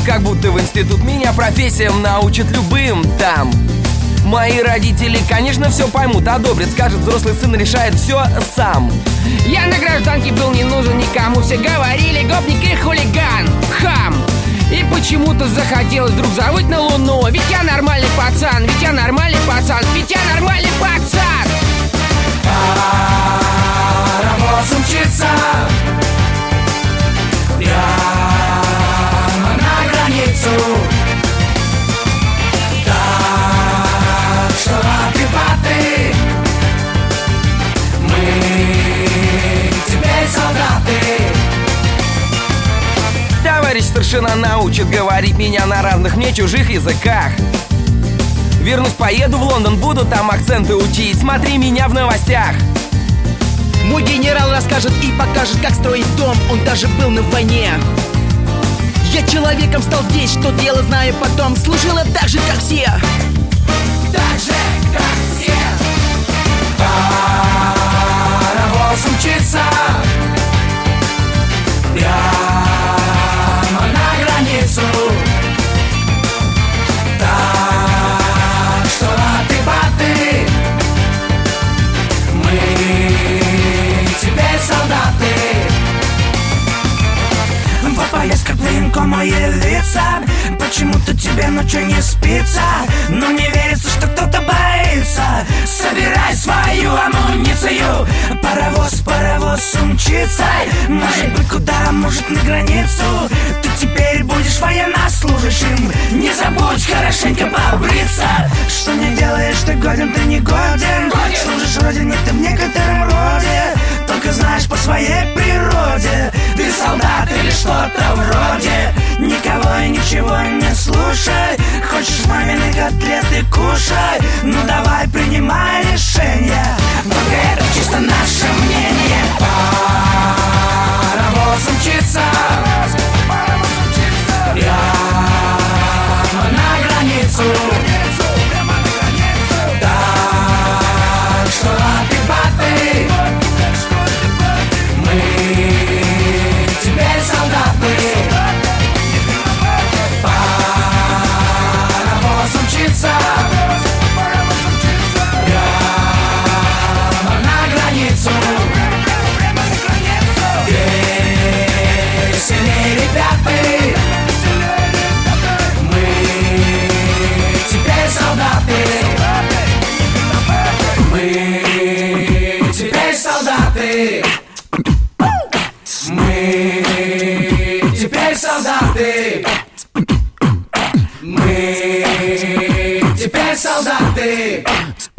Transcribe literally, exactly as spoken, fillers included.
как будто в институт. Меня профессиям научат любым там. Мои родители, конечно, все поймут, одобрят. Скажет, взрослый сын решает все сам. Я на гражданке был не нужен никому. Все говорили, гопник и хулиган, хам. И почему-то захотелось вдруг завыть на луну. Ведь я нормальный пацан, ведь я нормальный пацан, ведь я нормальный пацан. Паровоз умчится прямо на границу. Так что латы-паты, мы теперь солдаты. Товарищ старшина научит говорить меня на разных мне чужих языках. Вернусь, поеду в Лондон, буду там акценты учить. Смотри меня в новостях. Мой генерал расскажет и покажет, как строить дом. Он даже был на войне. Я человеком стал здесь, что дело знаю потом. Служила так же, как все. Так же, как все. Паровоз умчится прямо на границу. Так что латы-баты, мы теперь солдаты. В поездках военкома явиться. Почему-то тебе ночью не спится. Но не верится, что кто-то боится. Собирай свою амуницию. Паровоз, паровоз умчится. Может быть куда, может на границу. Ты теперь будешь военнослужащим. Не забудь хорошенько побриться. Что не делаешь, ты годен, ты не годен. Служишь родине ты в некотором роде. Только знаешь по своей природе. Ты солдат или что-то вроде. Никого и ничего не слушай. Хочешь мамины котлеты, кушай. Ну давай, принимай решение. Только это чисто наше мнение. Паровоз умчится прямо на границу. Так что латы-баты, мы теперь солдаты. Паровоз умчится прямо на границу. Веселей, ребята, мы теперь солдаты. Мы теперь солдаты. Мы теперь солдаты. Мы теперь солдаты.